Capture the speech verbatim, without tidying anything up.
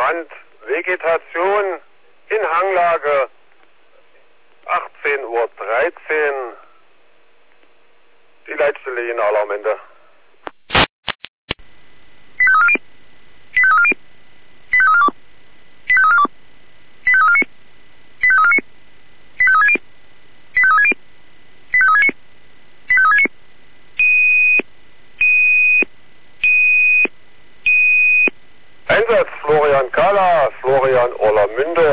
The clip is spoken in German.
Randvegetation in Hanglage achtzehn Uhr dreizehn. Die Leitstelle in Alarmende. Einsatz Florian Kala, Florian Orlamünde.